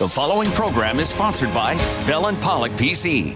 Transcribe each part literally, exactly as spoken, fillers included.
The following program is sponsored by Bell and Pollock P C.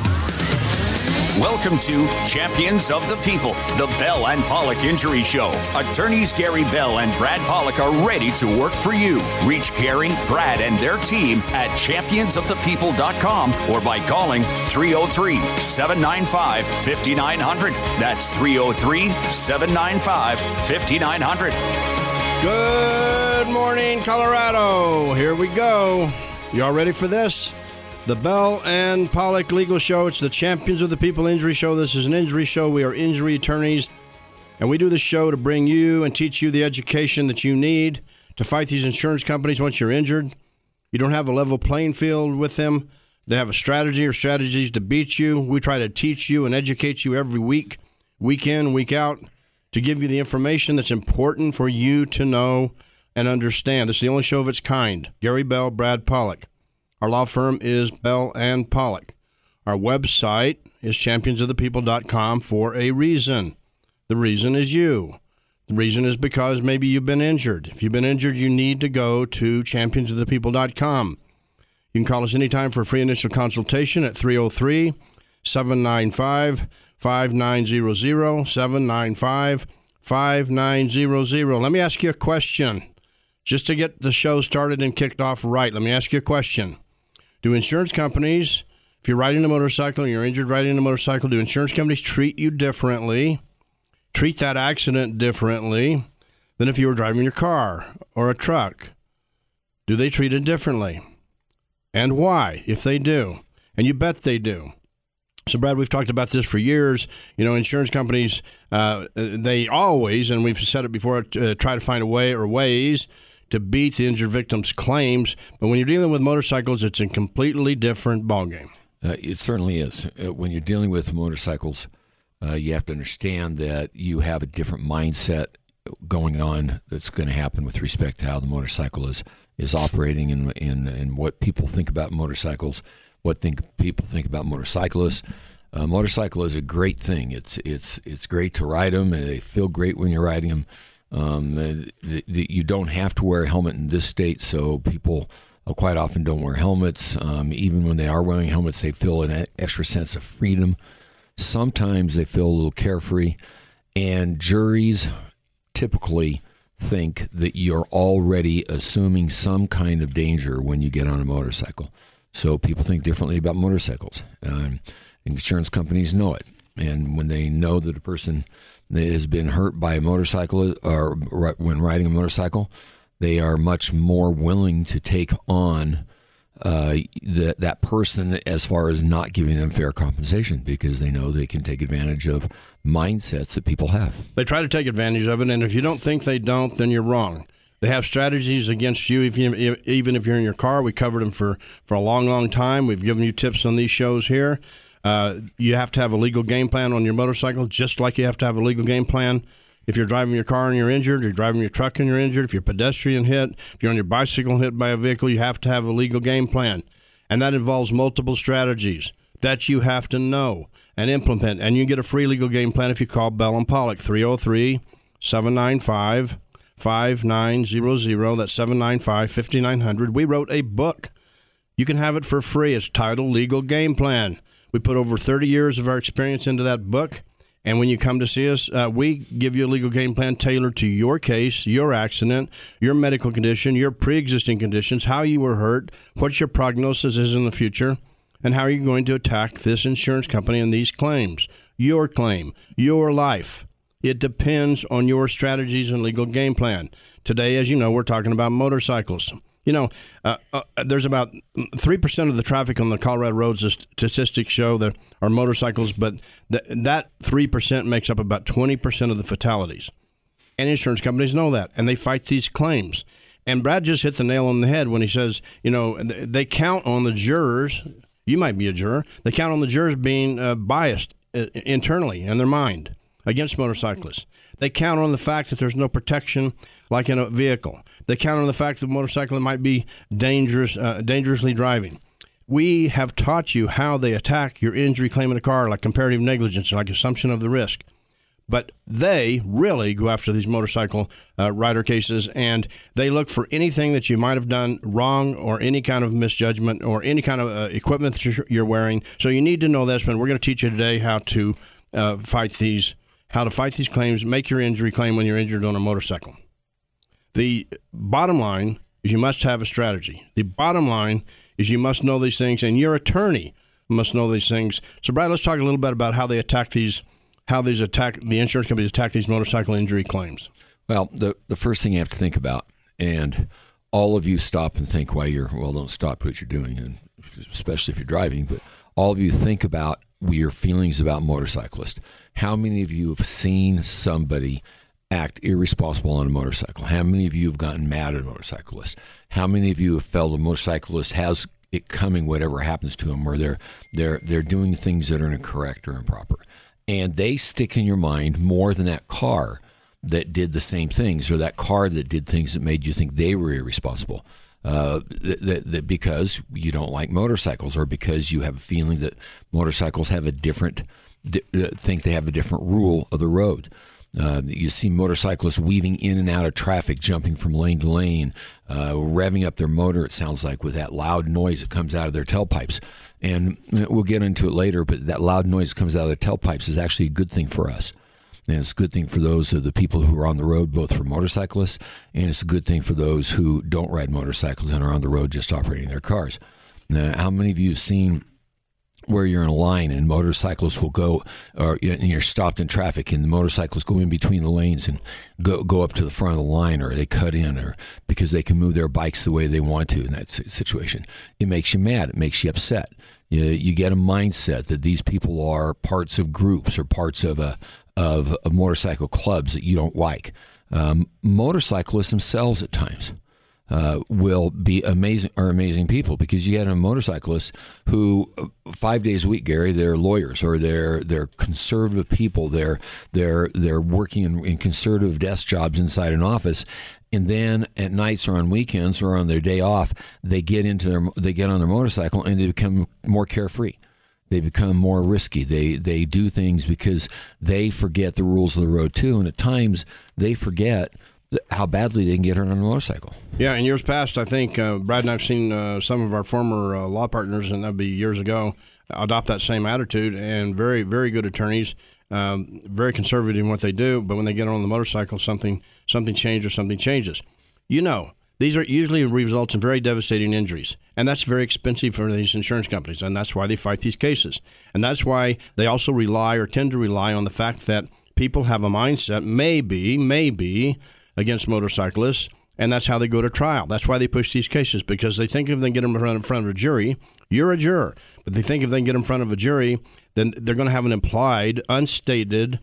Welcome to Champions of the People, the Bell and Pollock Injury Show. Attorneys Gary Bell and Brad Pollock are ready to work for you. Reach Gary, Brad, and their team at champions of the people dot com or by calling three oh three, seven nine five, five nine zero zero. That's three oh three, seven nine five, five nine zero zero. Good morning, Colorado. Here we go. Y'all ready for this? The Bell and Pollock Legal Show. It's the Champions of the People Injury Show. This is an injury show. We are injury attorneys, and we do this show to bring you and teach you the education that you need to fight these insurance companies once you're injured. You don't have a level playing field with them. They have a strategy or strategies to beat you. We try to teach you and educate you every week, week in, week out, to give you the information that's important for you to know and understand. This is the only show of its kind. Gary Bell, Brad Pollock. Our law firm is Bell and Pollock. Our website is champions of the people dot com for a reason. The reason is you. The reason is because maybe you've been injured. If you've been injured, you need to go to champions of the people dot com. You can call us anytime for a free initial consultation at three oh three, seven nine five, five nine zero zero, seven nine five, five nine zero zero. Let me ask you a question. Just to get the show started and kicked off right, let me ask you a question. Do insurance companies, if you're riding a motorcycle and you're injured riding a motorcycle, do insurance companies treat you differently, treat that accident differently than if you were driving your car or a truck? Do they treat it differently? And why, if they do? And you bet they do. So, Brad, we've talked about this for years. You know, insurance companies, uh, they always, and we've said it before, uh, try to find a way or ways to beat the injured victim's claims. But when you're dealing with motorcycles, it's a completely different ballgame. Uh, it certainly is. Uh, when you're dealing with motorcycles, uh, you have to understand that you have a different mindset going on that's going to happen with respect to how the motorcycle is, is operating and, and, and what people think about motorcycles, what think people think about motorcyclists. Uh, motorcycle is a great thing. It's it's it's great to ride them, and they feel great when you're riding them. Um, the, the, the, you don't have to wear a helmet in this state, so people uh, quite often don't wear helmets. Um, even when they are wearing helmets, they feel an extra sense of freedom. Sometimes they feel a little carefree, and juries typically think that you're already assuming some kind of danger when you get on a motorcycle. So people think differently about motorcycles. Um, insurance companies know it, and when they know that a person that has been hurt by a motorcycle or when riding a motorcycle, they are much more willing to take on uh, the, that person as far as not giving them fair compensation, because they know they can take advantage of mindsets that people have. They try to take advantage of it, and if you don't think they don't, then you're wrong. They have strategies against you, if you, even if you're in your car. We covered them for, for a long, long time. We've given you tips on these shows here. Uh, you have to have a legal game plan on your motorcycle, just like you have to have a legal game plan if you're driving your car and you're injured, or you're driving your truck and you're injured, if you're pedestrian hit, if you're on your bicycle hit by a vehicle, you have to have a legal game plan. And that involves multiple strategies that you have to know and implement. And you get a free legal game plan if you call Bell and Pollock, three oh three, seven nine five, five nine zero zero. That's seven nine five, five nine zero zero. We wrote a book. You can have it for free. It's titled Legal Game Plan. We put over thirty years of our experience into that book, and when you come to see us, uh, we give you a legal game plan tailored to your case, your accident, your medical condition, your pre-existing conditions, how you were hurt, what your prognosis is in the future, and how are you going to attack this insurance company and these claims. Your claim, your life. It depends on your strategies and legal game plan. Today, as you know, we're talking about motorcycles. You know, uh, uh, there's about three percent of the traffic on the Colorado roads, the statistics show, that are motorcycles, but th- that three percent makes up about twenty percent of the fatalities. And insurance companies know that, and they fight these claims. And Brad just hit the nail on the head when he says, you know, they count on the jurors. You might be a juror. They count on the jurors being uh, biased uh, internally in their mind against motorcyclists. They count on the fact that there's no protection like in a vehicle. They count on the fact that the motorcycle might be dangerous, uh, dangerously driving. We have taught you how they attack your injury claim in a car, like comparative negligence, like assumption of the risk. But they really go after these motorcycle uh, rider cases, and they look for anything that you might have done wrong or any kind of misjudgment or any kind of uh, equipment that you're wearing. So you need to know this, but we're going to teach you today how to uh, fight these, how to fight these claims, make your injury claim when you're injured on a motorcycle. The bottom line is you must have a strategy. The bottom line is you must know these things, and your attorney must know these things. So, Brad, let's talk a little bit about how they attack these how these attack the insurance companies attack these motorcycle injury claims. Well, the the first thing you have to think about, and all of you stop and think while you're, well, don't stop what you're doing, and especially if you're driving, but all of you think about your feelings about motorcyclists. How many of you have seen somebody act irresponsible on a motorcycle? How many of you have gotten mad at a motorcyclist? How many of you have felt a motorcyclist has it coming, whatever happens to them, or they're they're they're doing things that are incorrect or improper? And they stick in your mind more than that car that did the same things, or that car that did things that made you think they were irresponsible. Uh, that, that, that because you don't like motorcycles, or because you have a feeling that motorcycles have a different, think they have a different rule of the road. Uh, you see motorcyclists weaving in and out of traffic, jumping from lane to lane, uh, revving up their motor, it sounds like, with that loud noise that comes out of their tailpipes. And we'll get into it later, but that loud noise that comes out of their tailpipes is actually a good thing for us. And it's a good thing for those of the people who are on the road, both for motorcyclists, and it's a good thing for those who don't ride motorcycles and are on the road just operating their cars. Now, how many of you have seen where you're in a line and motorcyclists will go, or you're stopped in traffic and the motorcyclists go in between the lanes and go go up to the front of the line, or they cut in, or because they can move their bikes the way they want to in that situation? It makes you mad. It makes you upset. You, you get a mindset that these people are parts of groups or parts of a of, of motorcycle clubs that you don't like. Um, motorcyclists themselves at times Uh, will be amazing, are amazing people, because you get a motorcyclist who five days a week, Gary, they're lawyers, or they're they're conservative people. They're they're they're working in, in conservative desk jobs inside an office, and then at nights or on weekends or on their day off, they get into their they get on their motorcycle and they become more carefree. They become more risky. They they do things because they forget the rules of the road too, and at times they forget how badly they can get hurt on a motorcycle. Yeah, in years past, I think uh, Brad and I've seen uh, some of our former uh, law partners, and that'd be years ago, adopt that same attitude, and very, very good attorneys, um, very conservative in what they do, but when they get on the motorcycle, something something changes or something changes. You know, these are usually results in very devastating injuries, and that's very expensive for these insurance companies, and that's why they fight these cases. And that's why they also rely or tend to rely on the fact that people have a mindset, maybe, maybe, against motorcyclists, and that's how they go to trial. That's why they push these cases, because they think if they can get them in front of a jury, you're a juror, but they think if they can get in front of a jury, then they're going to have an implied, unstated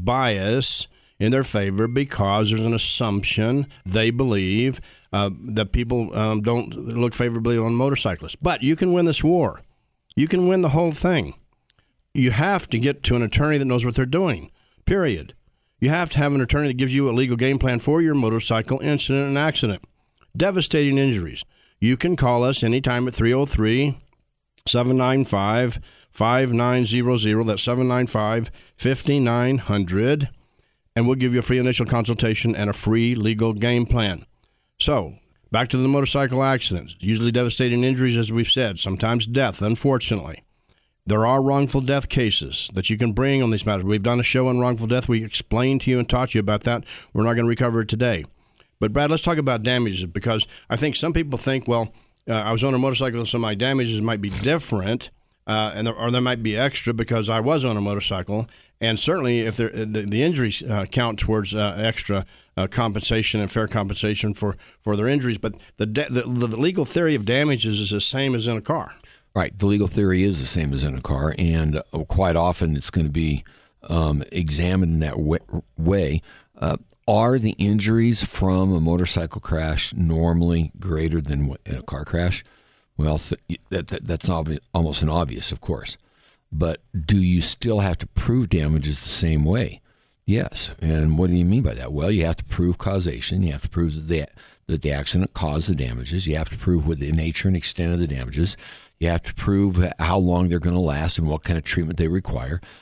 bias in their favor, because there's an assumption they believe uh, that people um, don't look favorably on motorcyclists. But you can win this war. You can win the whole thing. You have to get to an attorney that knows what they're doing, period. You have to have an attorney that gives you a legal game plan for your motorcycle incident and accident. Devastating injuries. You can call us anytime at three oh three, seven nine five, five nine zero zero. That's seven nine five, five nine zero zero. And we'll give you a free initial consultation and a free legal game plan. So, back to the motorcycle accidents. Usually devastating injuries, as we've said, sometimes death, unfortunately. There are wrongful death cases that you can bring on these matters. We've done a show on wrongful death. We explained to you and taught you about that. We're not going to recover it today. But, Brad, let's talk about damages, because I think some people think, well, uh, I was on a motorcycle, so my damages might be different, uh, and there, or there might be extra because I was on a motorcycle. And certainly if the, the injuries uh, count towards uh, extra uh, compensation and fair compensation for, for their injuries. But the, de- the the legal theory of damages is the same as in a car. Right. The legal theory is the same as in a car, and uh, quite often it's going to be um, examined in that w- way. Uh, are the injuries from a motorcycle crash normally greater than what, in a car crash? Well, th- that, that, that's obvi- almost an obvious, of course. But do you still have to prove damages the same way? Yes. And what do you mean by that? Well, you have to prove causation. You have to prove that the, that the accident caused the damages. You have to prove what the nature and extent of the damages. You have to prove how long they're going to last and what kind of treatment they require.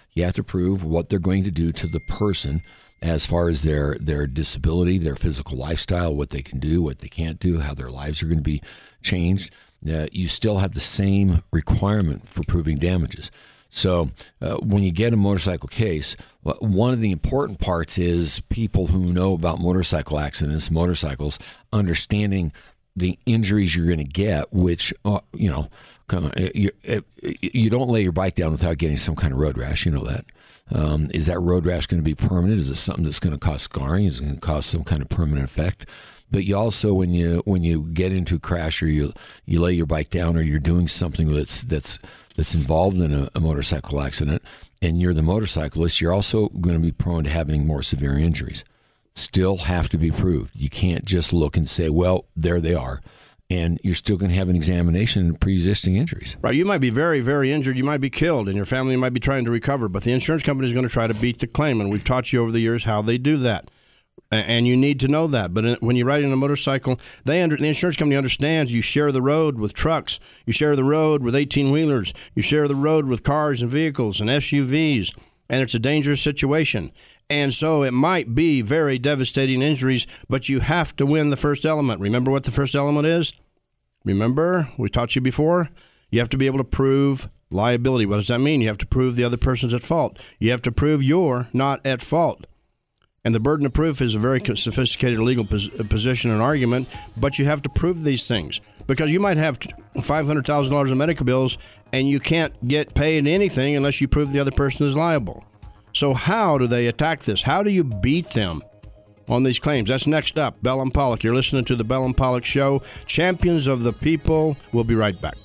You have to prove what they're going to do to the person as far as their, their disability, their physical lifestyle, what they can do, what they can't do, how their lives are going to be changed. Uh, you still have the same requirement for proving damages. So uh, when you get a motorcycle case, one of the important parts is people who know about motorcycle accidents, motorcycles, understanding the injuries you're going to get, which, uh, you know, kind of, you, you don't lay your bike down without getting some kind of road rash. You know that. Um, is that road rash going to be permanent? Is it something that's going to cause scarring? Is it going to cause some kind of permanent effect? But you also, when you when you get into a crash or you you lay your bike down or you're doing something that's that's that's involved in a, a motorcycle accident, and you're the motorcyclist, you're also going to be prone to having more severe injuries. Still have to be proved. You can't just look and say, well, there they are. And you're still going to have an examination of pre-existing injuries. Right. You might be very, very injured. You might be killed, and your family might be trying to recover. But the insurance company is going to try to beat the claim, and we've taught you over the years how they do that. And you need to know that. But when you're riding a motorcycle, they under, the insurance company understands you share the road with trucks. You share the road with eighteen-wheelers. You share the road with cars and vehicles and S U Vs. And it's a dangerous situation. And so it might be very devastating injuries, but you have to win the first element. Remember what the first element is? Remember, we taught you before? You have to be able to prove liability. What does that mean? You have to prove the other person's at fault. You have to prove you're not at fault. And the burden of proof is a very sophisticated legal pos- position and argument, but you have to prove these things. Because you might have five hundred thousand dollars in medical bills, and you can't get paid anything unless you prove the other person is liable. So how do they attack this? How do you beat them on these claims? That's next up. Bell and Pollock. You're listening to the Bell and Pollock Show. Champions of the People. We'll be right back.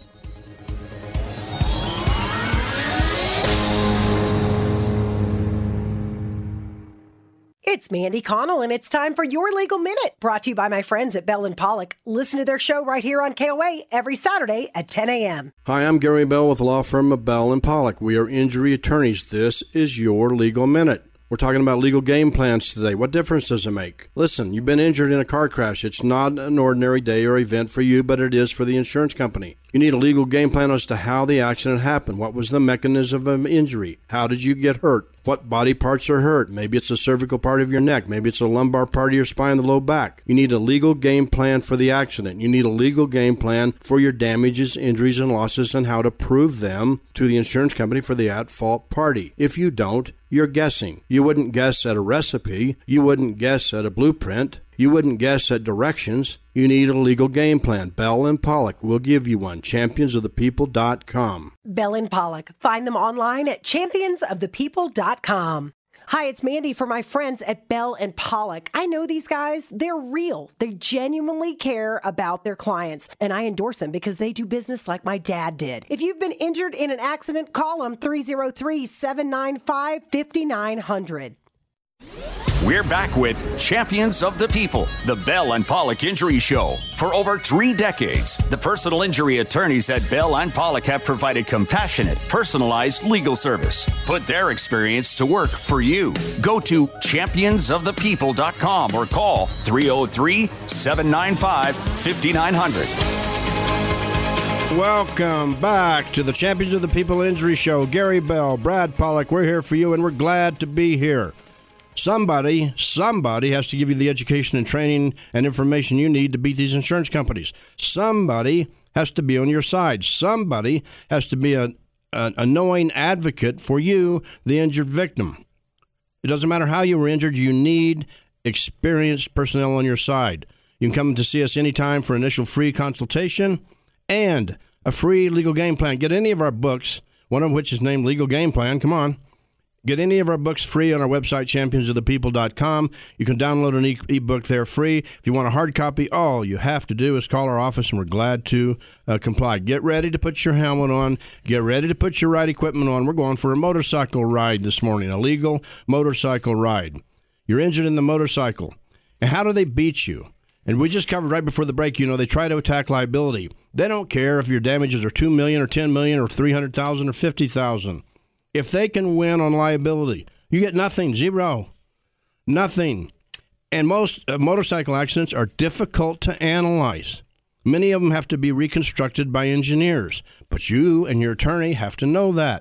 It's Mandy Connell, and it's time for Your Legal Minute, brought to you by my friends at Bell and Pollock. Listen to their show right here on K O A every Saturday at ten a.m. Hi, I'm Gary Bell with the law firm of Bell and Pollock. We are injury attorneys. This is Your Legal Minute. We're talking about legal game plans today. What difference does it make? Listen, you've been injured in a car crash. It's not an ordinary day or event for you, but it is for the insurance company. You need a legal game plan as to how the accident happened. What was the mechanism of injury? How did you get hurt? What body parts are hurt? Maybe it's the cervical part of your neck. Maybe it's the lumbar part of your spine, the low back. You need a legal game plan for the accident. You need a legal game plan for your damages, injuries, and losses and how to prove them to the insurance company for the at-fault party. If you don't, you're guessing. You wouldn't guess at a recipe. You wouldn't guess at a blueprint. You wouldn't guess at directions. You need a legal game plan. Bell and Pollock will give you one. champions of the people dot com. Bell and Pollock. Find them online at champions of the people dot com. Hi, it's Mandy for my friends at Bell and Pollock. I know these guys. They're real. They genuinely care about their clients, and I endorse them because they do business like my dad did. If you've been injured in an accident, call them three oh three, seven nine five, five nine zero zero. We're back with Champions of the People, the Bell and Pollock Injury Show. For over three decades, the personal injury attorneys at Bell and Pollock have provided compassionate, personalized legal service. Put their experience to work for you. Go to champions of the people dot com or call three oh three, seven nine five, five nine zero zero. Welcome back to the Champions of the People Injury Show. Gary Bell, Brad Pollock, we're here for you, and we're glad to be here. Somebody, somebody has to give you the education and training and information you need to beat these insurance companies. Somebody has to be on your side. Somebody has to be a, a, a knowing advocate for you, the injured victim. It doesn't matter how you were injured. You need experienced personnel on your side. You can come to see us anytime for initial free consultation and a free legal game plan. Get any of our books, one of which is named Legal Game Plan. Come on. Get any of our books free on our website, champions of the people dot com. You can download an e- ebook there free. If you want a hard copy, all you have to do is call our office, and we're glad to uh, comply. Get ready to put your helmet on. Get ready to put your ride equipment on. We're going for a motorcycle ride this morning, a legal motorcycle ride. You're injured in the motorcycle. And how do they beat you? And we just covered right before the break, you know, they try to attack liability. They don't care if your damages are two million dollars or ten million dollars or three hundred thousand dollars or fifty thousand dollars. If they can win on liability, you get nothing, zero, nothing. And most uh, motorcycle accidents are difficult to analyze. Many of them have to be reconstructed by engineers, but you and your attorney have to know that.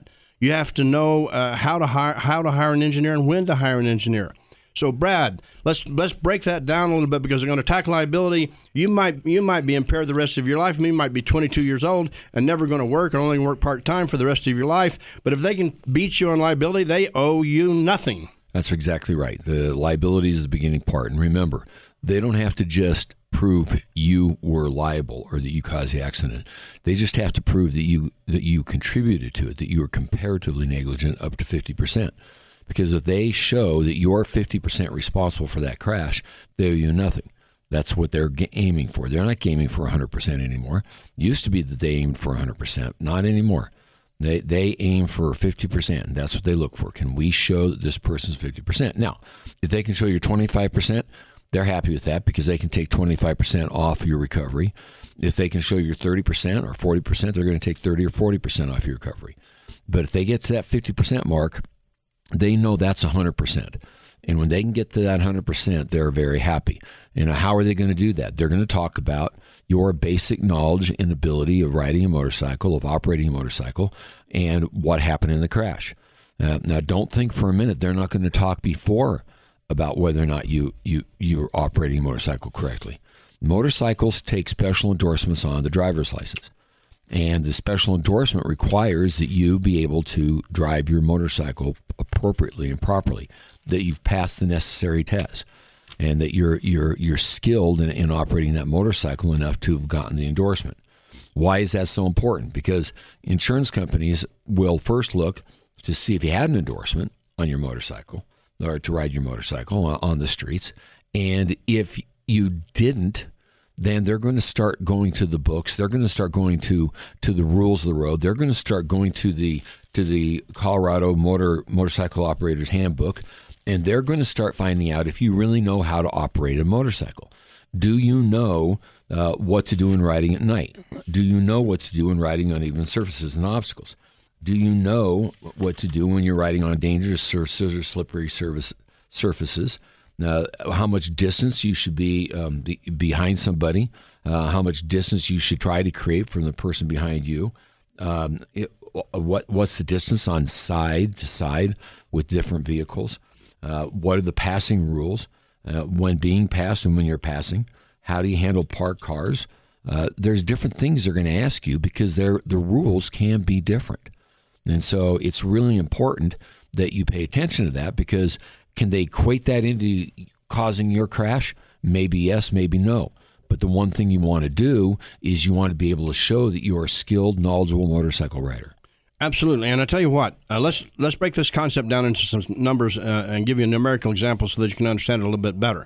You have to know uh, how to hire how to hire an engineer and when to hire an engineer. So, Brad, let's let's break that down a little bit, because they're going to attack liability. You might you might be impaired the rest of your life. You might be twenty-two years old and never going to work, or only work part-time for the rest of your life. But if they can beat you on liability, they owe you nothing. That's exactly right. The liability is the beginning part. And remember, they don't have to just prove you were liable or that you caused the accident. They just have to prove that you that you contributed to it, that you were comparatively negligent up to fifty percent. Because if they show that you're fifty percent responsible for that crash, they owe you nothing. That's what they're aiming for. They're not aiming for one hundred percent anymore. It used to be that they aimed for one hundred percent. Not anymore. They they aim for fifty percent, and that's what they look for. Can we show that this person's fifty percent? Now, if they can show you're twenty-five percent, they're happy with that, because they can take twenty-five percent off your recovery. If they can show you're thirty percent or forty percent, they're going to take thirty or forty percent off your recovery. But if they get to that fifty percent mark, they know that's one hundred percent. And when they can get to that one hundred percent, they're very happy. And how are they going to do that? They're going to talk about your basic knowledge and ability of riding a motorcycle, of operating a motorcycle, and what happened in the crash. Uh, now, don't think for a minute they're not going to talk before about whether or not you, you, you're operating a motorcycle correctly. Motorcycles take special endorsements on the driver's license. And the special endorsement requires that you be able to drive your motorcycle appropriately and properly, that you've passed the necessary tests, and that you're you're you're skilled in, in operating that motorcycle enough to have gotten the endorsement. Why is that so important? Because insurance companies will first look to see if you had an endorsement on your motorcycle, or to ride your motorcycle on the streets, and if you didn't, then they're going to start going to the books. They're going to start going to, to the rules of the road. They're going to start going to the to the Colorado Motor Motorcycle Operators Handbook, and they're going to start finding out if you really know how to operate a motorcycle. Do you know uh, what to do in riding at night? Do you know what to do in riding on uneven surfaces and obstacles? Do you know what to do when you're riding on dangerous surfaces or slippery surface, surfaces? Uh, how much distance you should be um, be behind somebody, uh, how much distance you should try to create from the person behind you. Um, it, what what's the distance on side to side with different vehicles? Uh, what are the passing rules uh, when being passed and when you're passing? How do you handle parked cars? Uh, there's different things they're going to ask you, because they're, the rules can be different. And so it's really important that you pay attention to that, because can they equate that into causing your crash? Maybe yes, maybe no. But the one thing you want to do is you want to be able to show that you're a skilled, knowledgeable motorcycle rider. Absolutely. And I tell you what, uh, let's let's break this concept down into some numbers uh, and give you a numerical example so that you can understand it a little bit better.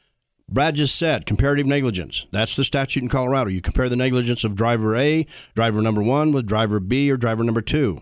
Brad just said comparative negligence. That's the statute in Colorado. You compare the negligence of driver A, driver number one, with driver B or driver number two.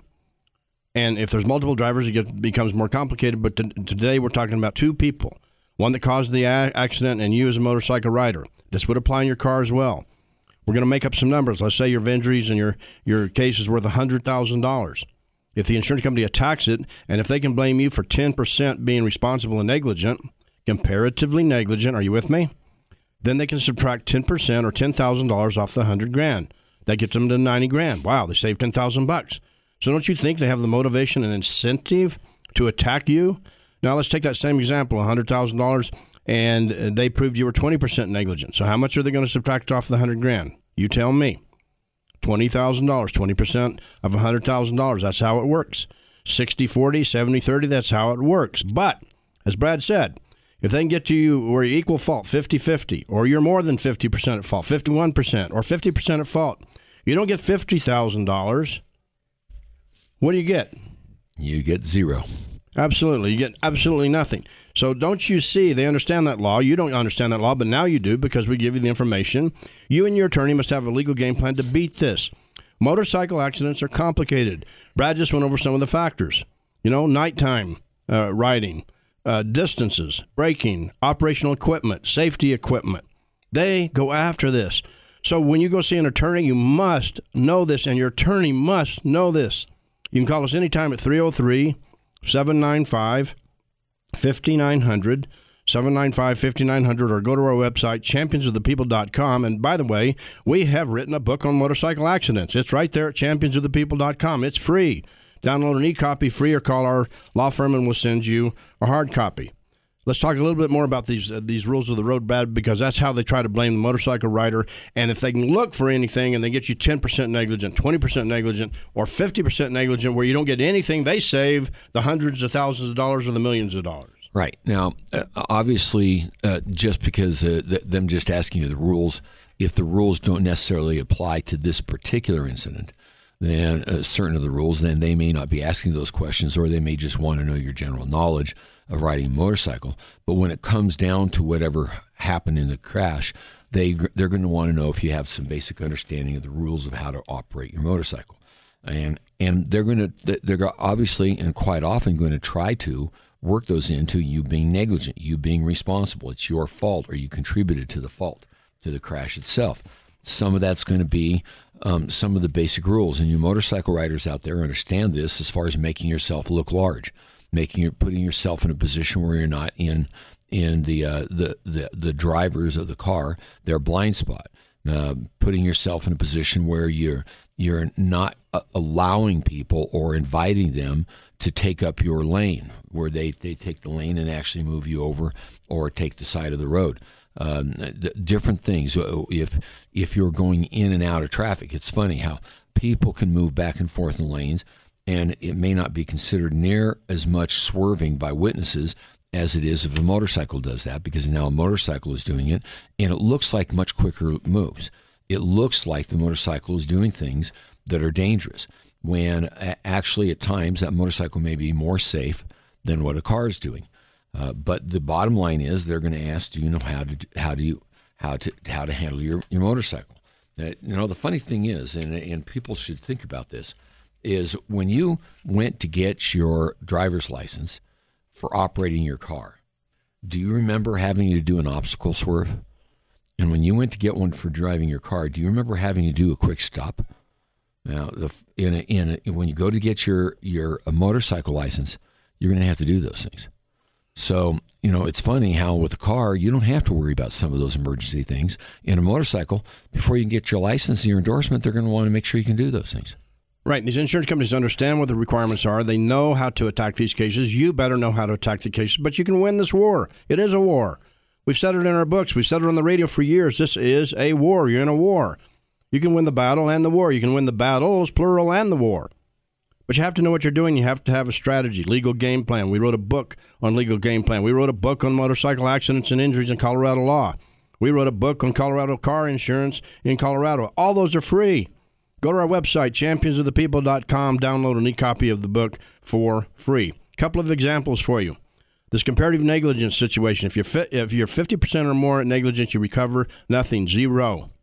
And if there's multiple drivers, it gets, becomes more complicated. But t- today we're talking about two people, one that caused the a- accident and you as a motorcycle rider. This would apply in your car as well. We're going to make up some numbers. Let's say your injuries and your, your case is worth one hundred thousand dollars. If the insurance company attacks it, and if they can blame you for ten percent being responsible and negligent, comparatively negligent, are you with me? Then they can subtract ten percent or ten thousand dollars off the one hundred grand. That gets them to ninety grand. Wow, they saved ten thousand bucks. So don't you think they have the motivation and incentive to attack you? Now let's take that same example, one hundred thousand dollars, and they proved you were twenty percent negligent. So how much are they going to subtract off the one hundred grand? You tell me. twenty thousand dollars, twenty percent of one hundred thousand dollars. That's how it works. sixty forty, seventy thirty, that's how it works. But, as Brad said, if they can get to you where you're equal fault, fifty-fifty, or you're more than fifty percent at fault, fifty-one percent, or fifty percent at fault, you don't get fifty thousand dollars. What do you get? You get zero. Absolutely. You get absolutely nothing. So don't you see, they understand that law. You don't understand that law, but now you do because we give you the information. You and your attorney must have a legal game plan to beat this. Motorcycle accidents are complicated. Brad just went over some of the factors. You know, nighttime uh, riding, uh, distances, braking, operational equipment, safety equipment. They go after this. So when you go see an attorney, you must know this, and your attorney must know this. You can call us anytime at three oh three, seven nine five, five nine zero zero, seven nine five, five nine zero zero, or go to our website, champions of the people dot com. And by the way, we have written a book on motorcycle accidents. It's right there at champions of the people dot com. It's free. Download an e-copy free or call our law firm and we'll send you a hard copy. Let's talk a little bit more about these uh, these rules of the road, Brad, because that's how they try to blame the motorcycle rider. And if they can look for anything and they get you ten percent negligent, twenty percent negligent, or fifty percent negligent where you don't get anything, they save the hundreds of thousands of dollars or the millions of dollars. Right. Now, uh, obviously, uh, just because uh, th- them just asking you the rules, if the rules don't necessarily apply to this particular incident, then uh, certain of the rules, then they may not be asking those questions, or they may just want to know your general knowledge of riding a motorcycle. But when it comes down to whatever happened in the crash, they they're going to want to know if you have some basic understanding of the rules of how to operate your motorcycle, and and they're going to they're obviously and quite often going to try to work those into you being negligent, you being responsible. It's your fault, or you contributed to the fault, to the crash itself. Some of that's going to be um, some of the basic rules, and you motorcycle riders out there understand this as far as making yourself look large, making your, putting yourself in a position where you're not in in the uh, the, the the drivers of the car, their blind spot, uh, putting yourself in a position where you're you're not uh, allowing people or inviting them to take up your lane, where they, they take the lane and actually move you over or take the side of the road. Um, different things. If if you're going in and out of traffic, it's funny how people can move back and forth in lanes, and it may not be considered near as much swerving by witnesses as it is if a motorcycle does that, because now a motorcycle is doing it, and it looks like much quicker moves. It looks like the motorcycle is doing things that are dangerous, when actually at times that motorcycle may be more safe than what a car is doing. Uh, but the bottom line is they're going to ask, do you know how to how do you how to how to handle your, your motorcycle? Uh, you know, the funny thing is, and and people should think about this, is when you went to get your driver's license for operating your car, do you remember having to do an obstacle swerve? And when you went to get one for driving your car, do you remember having to do a quick stop? Now, the, in a, in a, when you go to get your your a motorcycle license, you're going to have to do those things. So, you know, it's funny how with a car, you don't have to worry about some of those emergency things. In a motorcycle, before you can get your license and your endorsement, they're going to want to make sure you can do those things. Right. These insurance companies understand what the requirements are. They know how to attack these cases. You better know how to attack the cases, but you can win this war. It is a war. We've said it in our books. We've said it on the radio for years. This is a war. You're in a war. You can win the battle and the war. You can win the battles, plural, and the war. But you have to know what you're doing. You have to have a strategy, legal game plan. We wrote a book on legal game plan. We wrote a book on motorcycle accidents and injuries in Colorado law. We wrote a book on Colorado car insurance in Colorado. All those are free. Go to our website, champions of the people dot com. Download an e-copy of the book for free. A couple of examples for you. This comparative negligence situation. If you're, fi- if you're fifty percent or more negligent, you recover nothing, zero.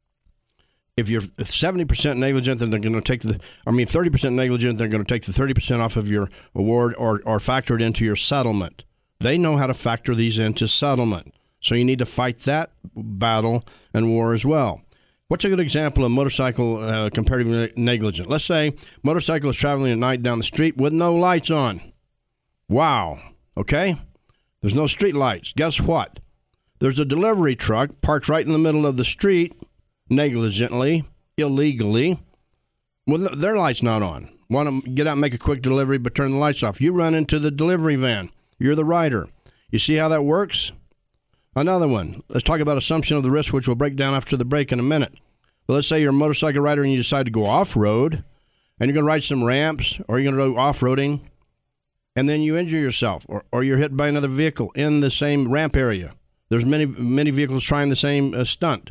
If you're seventy percent negligent, then they're going to take the, I mean, thirty percent negligent, they're going to take the thirty percent off of your award or, or factor it into your settlement. They know how to factor these into settlement. So you need to fight that battle and war as well. What's a good example of motorcycle uh, comparative negligence? Let's say motorcycle is traveling at night down the street with no lights on. Wow. Okay? There's no street lights. Guess what? There's a delivery truck parked right in the middle of the street, negligently, illegally, with their lights not on. Want to get out and make a quick delivery, but turn the lights off. You run into the delivery van. You're the rider. You see how that works? Another one. Let's talk about assumption of the risk, which we'll break down after the break in a minute. But let's say you're a motorcycle rider and you decide to go off-road, and you're going to ride some ramps, or you're going to go off-roading, and then you injure yourself, or, or you're hit by another vehicle in the same ramp area. There's many, many vehicles trying the same uh, stunt.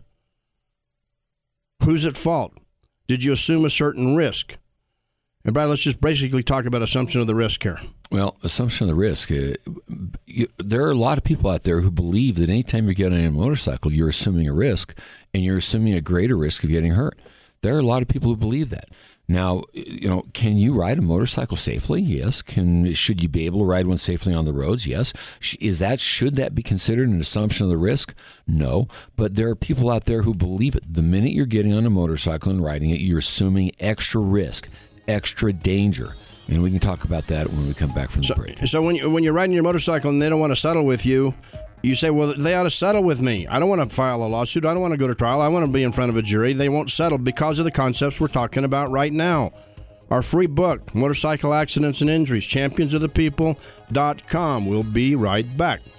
Who's at fault? Did you assume a certain risk? And Brad, let's just basically talk about assumption of the risk here. Well, assumption of the risk. Uh, you, there are a lot of people out there who believe that anytime you're getting on a motorcycle, you're assuming a risk, and you're assuming a greater risk of getting hurt. There are a lot of people who believe that. Now, you know, can you ride a motorcycle safely? Yes. Can should you be able to ride one safely on the roads? Yes. Is that should that be considered an assumption of the risk? No. But there are people out there who believe it. The minute you're getting on a motorcycle and riding it, you're assuming extra risk, extra danger. And we can talk about that when we come back from the so, break. So when you, when you're riding your motorcycle and they don't want to settle with you, you say, well, they ought to settle with me. I don't want to file a lawsuit. I don't want to go to trial. I want to be in front of a jury. They won't settle because of the concepts we're talking about right now. our free book, Motorcycle Accidents and Injuries, champions of the people dot com. We'll be right back.